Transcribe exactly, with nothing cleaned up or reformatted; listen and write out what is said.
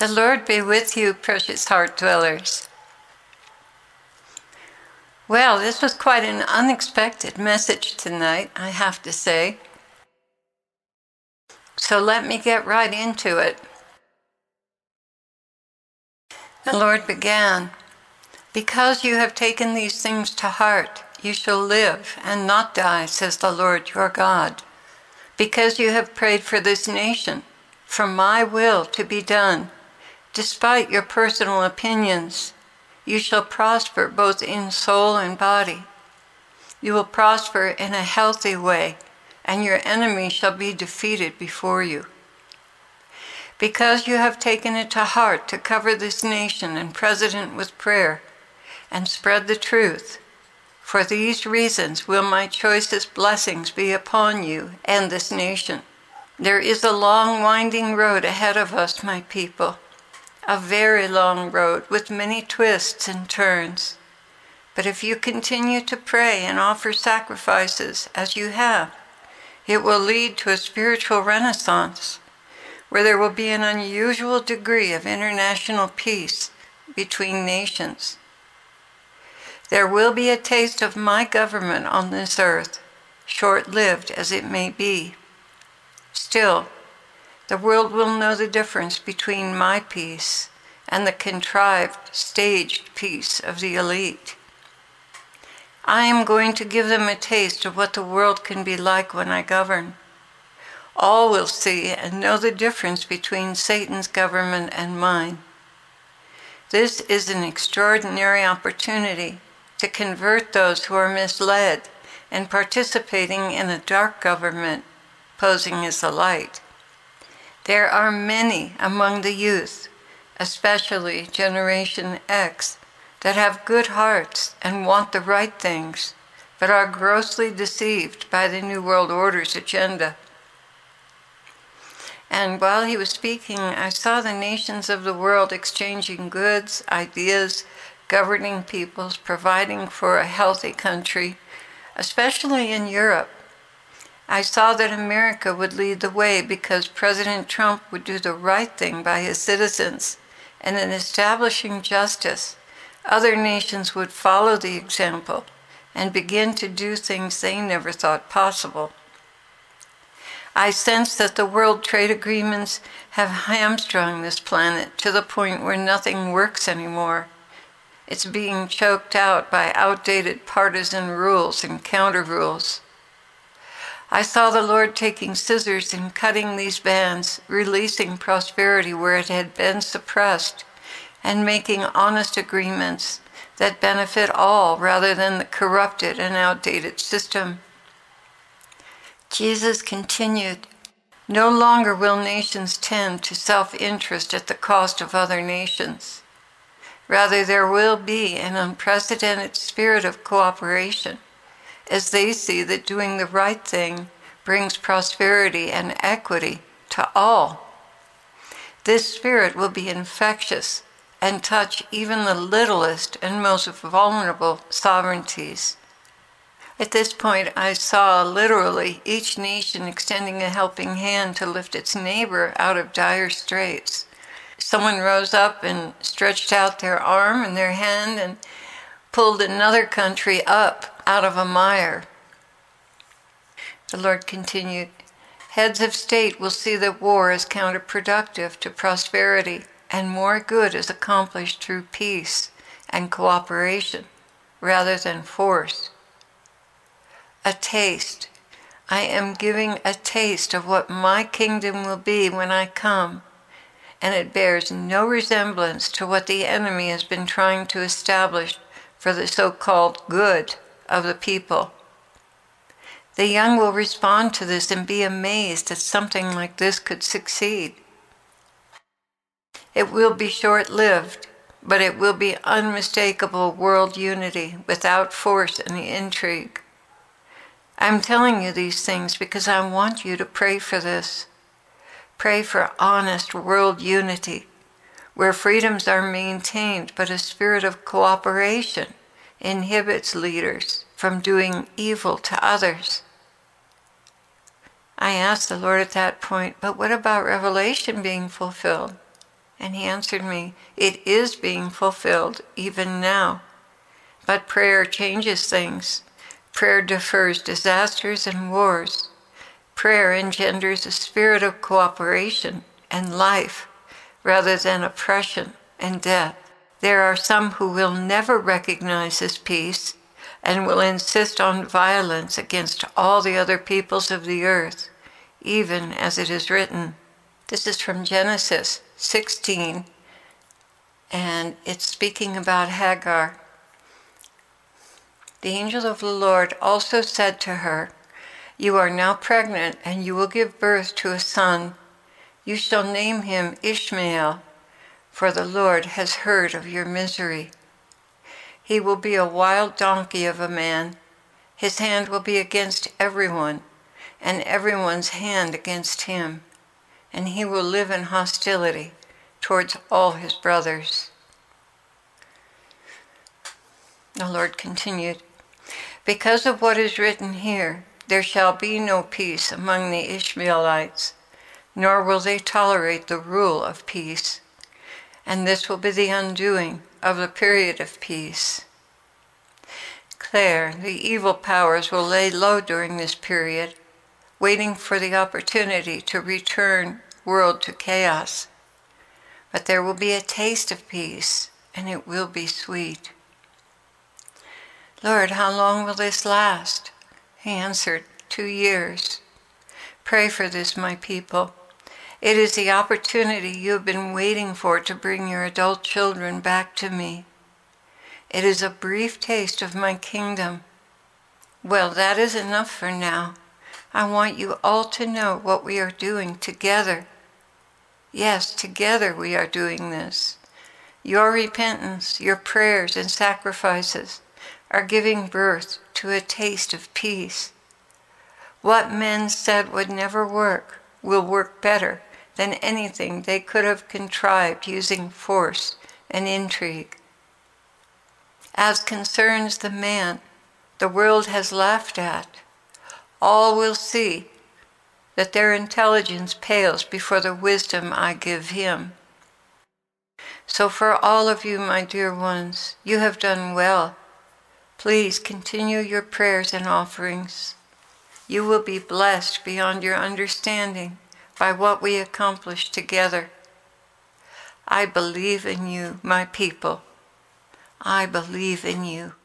The Lord be with you, precious heart dwellers. Well, this was quite an unexpected message tonight, I have to say. So let me get right into it. The Lord began, "Because you have taken these things to heart, you shall live and not die, says the Lord your God. Because you have prayed for this nation, for my will to be done, despite your personal opinions, you shall prosper both in soul and body. You will prosper in a healthy way, and your enemy shall be defeated before you. Because you have taken it to heart to cover this nation and president with prayer and spread the truth, for these reasons will my choicest blessings be upon you and this nation. There is a long winding road ahead of us, my people, a very long road with many twists and turns. But if you continue to pray and offer sacrifices as you have, it will lead to a spiritual renaissance where there will be an unusual degree of international peace between nations. There will be a taste of my government on this earth, short-lived as it may be. Still, the world will know the difference between my peace and the contrived, staged peace of the elite. I am going to give them a taste of what the world can be like when I govern. All will see and know the difference between Satan's government and mine. This is an extraordinary opportunity to convert those who are misled and participating in a dark government posing as a light. There are many among the youth, especially Generation X, that have good hearts and want the right things, but are grossly deceived by the New World Order's agenda. And while he was speaking, I saw the nations of the world exchanging goods, ideas, governing peoples, providing for a healthy country, especially in Europe. I saw that America would lead the way because President Trump would do the right thing by his citizens, and in establishing justice, other nations would follow the example and begin to do things they never thought possible. I sense that the world trade agreements have hamstrung this planet to the point where nothing works anymore. It's being choked out by outdated partisan rules and counter-rules. I saw the Lord taking scissors and cutting these bands, releasing prosperity where it had been suppressed, and making honest agreements that benefit all rather than the corrupted and outdated system. Jesus continued, "No longer will nations tend to self-interest at the cost of other nations. Rather, there will be an unprecedented spirit of cooperation as they see that doing the right thing brings prosperity and equity to all. This spirit will be infectious and touch even the littlest and most vulnerable sovereignties." At this point, I saw literally each nation extending a helping hand to lift its neighbor out of dire straits. Someone rose up and stretched out their arm and their hand and pulled another country up out of a mire. The Lord continued, "Heads of state will see that war is counterproductive to prosperity, and more good is accomplished through peace and cooperation rather than force. A taste. I am giving a taste of what my kingdom will be when I come, and it bears no resemblance to what the enemy has been trying to establish for the so-called good of the people. The young will respond to this and be amazed that something like this could succeed. It will be short-lived, but it will be unmistakable world unity without force and intrigue. I'm telling you these things because I want you to pray for this. Pray for honest world unity, where freedoms are maintained, but a spirit of cooperation inhibits leaders from doing evil to others. I asked the Lord at that point, but what about Revelation being fulfilled? And he answered me, "It is being fulfilled even now." But prayer changes things. Prayer defers disasters and wars. Prayer engenders a spirit of cooperation and life rather than oppression and death. There are some who will never recognize this peace and will insist on violence against all the other peoples of the earth, even as it is written. This is from Genesis sixteen, and it's speaking about Hagar. The angel of the Lord also said to her, "You are now pregnant, and you will give birth to a son. You shall name him Ishmael, for the Lord has heard of your misery. He will be a wild donkey of a man. His hand will be against everyone, and everyone's hand against him, and he will live in hostility towards all his brothers." The Lord continued, "Because of what is written here, there shall be no peace among the Ishmaelites, nor will they tolerate the rule of peace. And this will be the undoing of the period of peace. Claire, the evil powers will lay low during this period, waiting for the opportunity to return world to chaos. But there will be a taste of peace, and it will be sweet." "Lord, how long will this last?" He answered, two years. "Pray for this, my people. It is the opportunity you have been waiting for to bring your adult children back to me. It is a brief taste of my kingdom. Well, that is enough for now. I want you all to know what we are doing together. Yes, together we are doing this. Your repentance, your prayers and sacrifices are giving birth to a taste of peace. What men said would never work will work better than anything they could have contrived using force and intrigue. As concerns the man the world has laughed at, all will see that their intelligence pales before the wisdom I give him. So for all of you, my dear ones, you have done well. Please continue your prayers and offerings. You will be blessed beyond your understanding by what we accomplish together. I believe in you, my people. I believe in you.